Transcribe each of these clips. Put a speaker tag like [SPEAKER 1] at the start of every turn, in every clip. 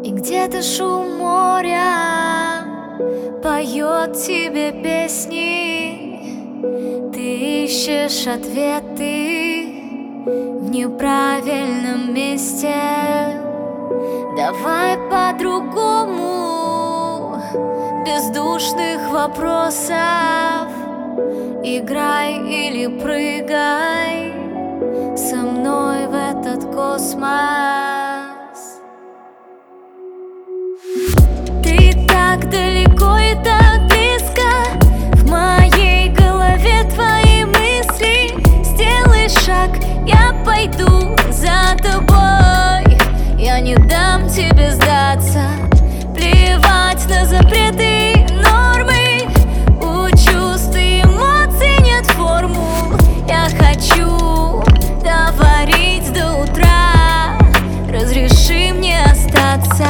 [SPEAKER 1] И где-то шум моря поет тебе песни. Ты ищешь ответы в неправильном месте. Давай по-другому, бездушных вопросов. Играй или прыгай со мной в этот космос. Ты так далеко и так близко, в моей голове твои мысли. Сделай шаг, я пойду за тобой. Я не дам тебе сдаться, плевать на запреты и нормы. У чувств и эмоций нет формул. Я хочу говорить до утра, разреши мне остаться.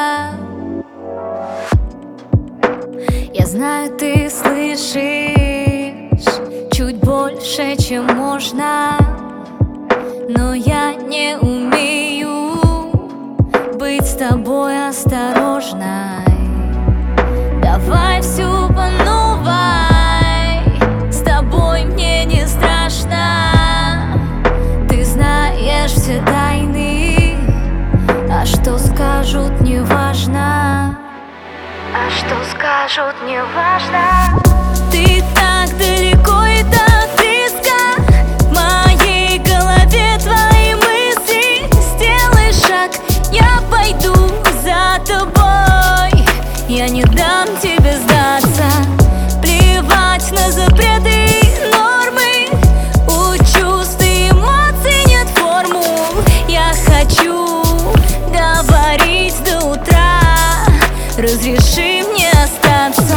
[SPEAKER 1] Я знаю, ты слышишь чуть больше, чем можно, но я не умею быть с тобой осторожной. Давай всё по новой, с тобой мне не страшно. Ты знаешь все тайны, а что скажут, не важно. А что скажут, не важно. Ты так далеко и так близко, в моей голове твои мысли. Сделай шаг, я пойду за тобой. Я не дам тебе сдаться, плевать на запреты и нормы. У чувств и эмоций нет формул. Я хочу говорить до утра, разреши мне остаться.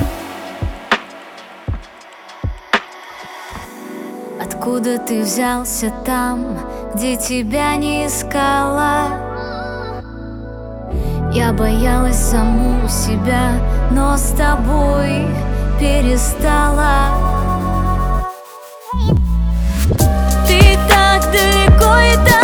[SPEAKER 1] Откуда ты взялся там, где тебя не искала? Я боялась саму себя, но с тобой перестала. Ты так далеко и так